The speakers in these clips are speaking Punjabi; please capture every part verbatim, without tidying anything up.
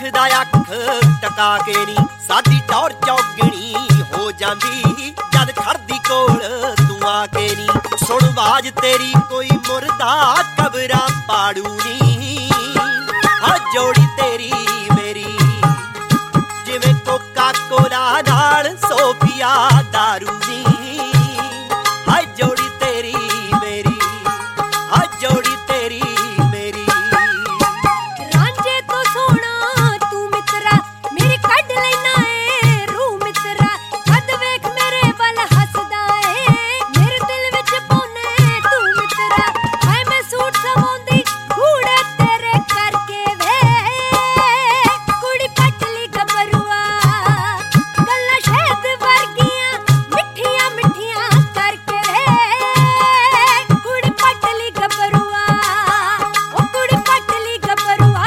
ਵੇਖਦਾ ਅੱਖ ਟਕਾ ਕੇ ਨੀ, ਸਾਡੀ ਟੌਰ ਚੌਗਣੀ ਹੋ ਜਾਂਦੀ ਜਦ ਖੜਦੀ ਕੋਲ ਤੂੰ ਆ ਕੇ ਨੀ। ਸੁਣ ਆਵਾਜ਼ ਤੇਰੀ ਕੋਈ ਮੁਰਦਾ ਕਬਰਾਂ ਪਾੜੂ ਨੀ, ਹਾਂ ਜੋੜੀ ਤੇਰੀ ਮੇਰੀ ਜਿਵੇਂ ਕੋਕਾ ਕੋਲਾ ਨਾਲ ਸੋਫੀਆ ਦਾਰੂ ਨੀ, ਹਾਂ ਜੋੜੀ ਤੇਰੀ ਮੇਰੀ, ਹਾਂ ਜੋੜੀ ਤੇਰੀ ਮੇਰੀ। ਰਾਂਝੇ ਤੋਂ ਸੋਹਣਾ ਤੂੰ ਮਿੱਤਰਾ ਮੇਰੀ ਕੱਢ ਲੈਣਾ ਏ ਰੂਹ ਮਿੱਤਰਾ, ਕਦ ਵੇਖ ਮੇਰੇ ਵੱਲ ਹੱਸਦਾ ਏ ਮੇਰੇ ਦਿਲ ਵਿੱਚ ਪਾਉਨੇ ਤੂੰ ਮਿੱਤਰਾ। ਹਾਏ ਮੈਂ ਸੂਟ ਸਵਾਉਂਦੀ ਕੂੜੇ ਤੇਰੇ ਕਰਕੇ ਵੇ, ਕੁੜੀ ਪਟਲੀ ਗੱਭਰੂਆ ਗੱਲਾਂ ਸ਼ਹਿਦ ਵਰਗੀਆਂ ਮਿੱਠੀਆਂ ਮਿੱਠੀਆਂ ਕਰਕੇ ਵੇ, ਕੁੜੀ ਪਟਲੀ ਗੱਭਰੂਆ ਉਹ ਕੁੜੀ ਪਟਲੀ ਗੱਭਰੂਆ।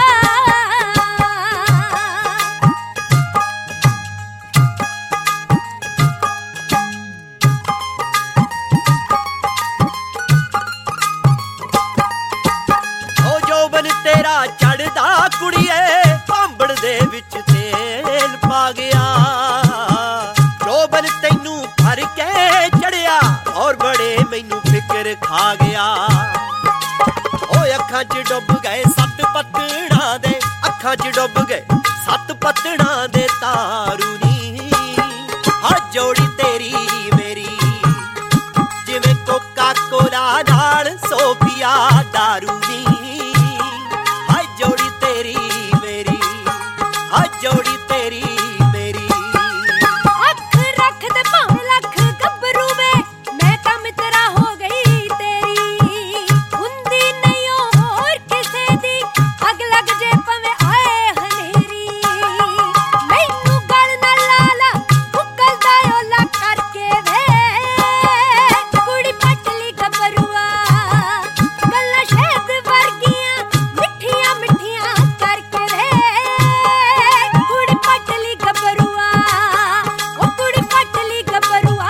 ਓ ਜੋਬਨ ਤੇਰਾ ਚੜਦਾ ਕੁੜੀਏ ਭਾਂਬੜ ਦੇ ਵਿੱਚ ਤੇਲ ਪਾ ਗਿਆ, ਜੋਬਨ ਤੈਨੂੰ ਭਰ ਕੇ ਚੜਿਆ ਔਰ ਬੜੇ ਮੈਨੂੰ ਫਿਕਰ ਖਾ ਗਿਆ। ਓਏ ਅੱਖਾਂ 'ਚ ਡੁੱਬ ਗਏ ਸੱਤ ਪੱਤਣਾ ਦੇ, ਅੱਖਾਂ 'ਚ ਡੁੱਬ ਗਏ ਸੱਤ ਪੱਤਣਾ ਦੇ ਤਾਰੂ ਨੀ, ਹਾਂ ਜੋੜੀ ਤੇਰੀ ਮੇਰੀ ਜਿਵੇਂ ਕੋਕਾ ਕੋਲਾ ਨਾਲ ਸੋਫੀਆ ਦਾਰੂ ਨੀ, ਹਾਂ ਜੋੜੀ ਤੇਰੀ ਮੇਰੀ, ਹਾਂ ਜੋੜੀ ਤੇਰੀ ਮੇਰੀ। ਅੱਖ ਰੱਖ ਦੇ ਭਾਵੇਂ ਲੱਖ ਗੱਭਰੂ ਵੇ ਮੈਂ ਤਾਂ ਮਿੱਤਰਾ ਹੋ ਗਈ ਤੇਰੀ, ਹੁੰਦੀ ਨਹੀਂ ਉਹ ਹੋਰ ਕਿਸੇ ਦੀ ਅੱਗ ਲੱਗ ਜੇ ਭਾਵੇਂ ਆਏ ਹਨੇਰੀ। ਮੈਨੂੰ ਗਲ ਨਾ ਲਾ ਲਾ ਮੁੱਕਲਦਾ ਓਲਾ ਕਰਕੇ ਵੇ, ਕੁੜੀ ਪਟਲੀ ਗੱਭਰੂਆ ਗੱਲਾਂ ਸ਼ਹਿਦ ਵਰਗੀਆਂ ਮਿੱਠੀਆਂ ਮਿੱਠੀਆਂ ਕਰਕੇ ਵੇ, ਕੁੜੀ ਪਟਲੀ ਗੱਭਰੂਆ ਉਹ ਕੁੜੀ ਪਟਲੀ ਗੱਭਰੂਆ।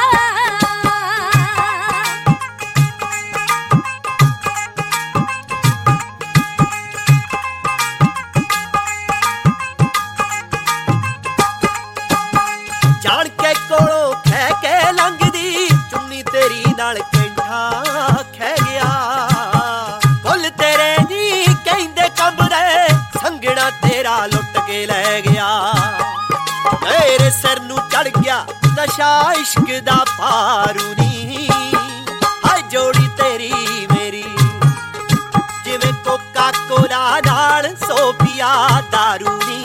ਜਾਣ ਕੇ ਕੋਲੋਂ ਖਹਿ ਕੇ ਲੰਘਦੀ ਚੁੰਨੀ ਤੇਰੀ ਨਾਲ ਕੈਂਠਾ ਖਹਿ ਗਿਆ, ਫੁੱਲ ਤੇਰੇ ਨੀ ਕਹਿੰਦੇ ਕੰਬਦੇ ਸੰਗਣਾ ਤੇਰਾ ਲੁੱਟ ਕੇ ਲੈ ਗਿਆ। ਤੇਰੇ ਸਿਰ ਨੂੰ ਚੜ ਗਿਆ ਨਸ਼ਾ ਇਸ਼ਕ ਦਾ ਭਾਰੂ ਨੀ, ਹਾਏ ਜੋੜੀ ਤੇਰੀ ਮੇਰੀ ਜਿਵੇਂ ਕੋਕਾ ਕੋਲਾ ਨਾਲ ਸੋਫੀਆ ਦਾਰੂ ਨੀ,